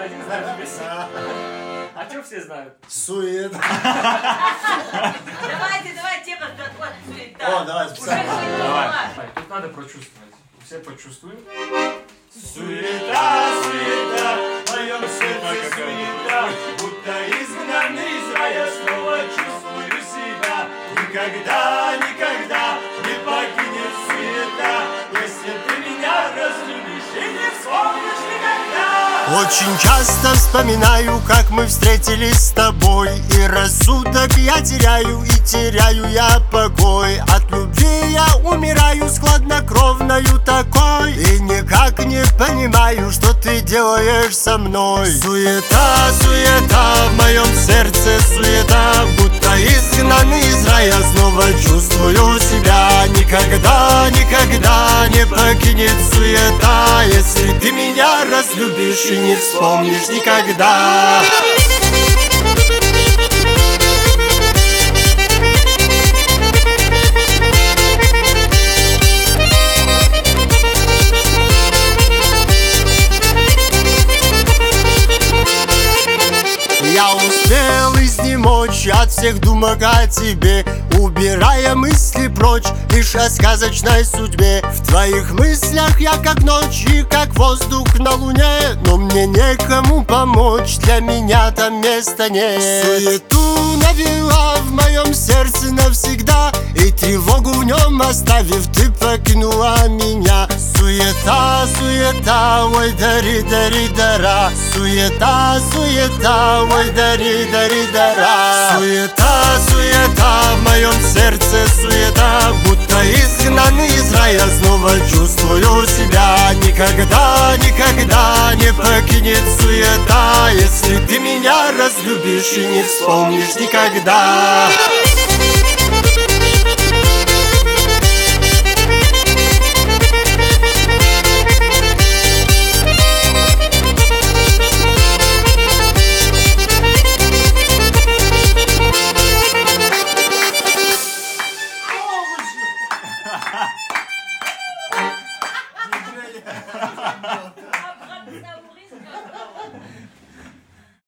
один знает весь. А что все знают? Суета. Давайте, тема вот суета. О, давай, специально. Давай. Тут надо прочувствовать. Все почувствуем. Суета, суета, в моем сердце суета, будто изгнанный из рая снова чувствую себя. Никогда, никогда не покинет суета, если ты меня разлюбишь и не вспомнишь никогда. Очень часто вспоминаю, как мы встретились с тобой, и рассудок я теряю, и теряю я покой. От любви я умираю с хладнокровною такой, и никак не понимаю, что ты делаешь со мной. Суета, суета, в моем сердце суета, будто изгнанный из рая снова чувствую себя. Никогда, никогда не покинет суета, если ты меня разлюбишь и не вспомнишь никогда. Я успел изнемочь от всех думок о тебе, убирая мысли прочь лишь о сказочной судьбе. В твоих мыслях я как ночь и как воздух на луне, но мне некому помочь, для меня там места нет. Суету навела в моем сердце навсегда, и тревогу в нем оставив, ты покинула меня. Суета, суета, ой, дари-дари-дара. Суета, суета, ой, дари-дари-дара. Суета, суета, в моем сердце суета, будто изгнанный из рая снова чувствую себя. Никогда, никогда не покинет суета, если ты меня разлюбишь и не вспомнишь никогда.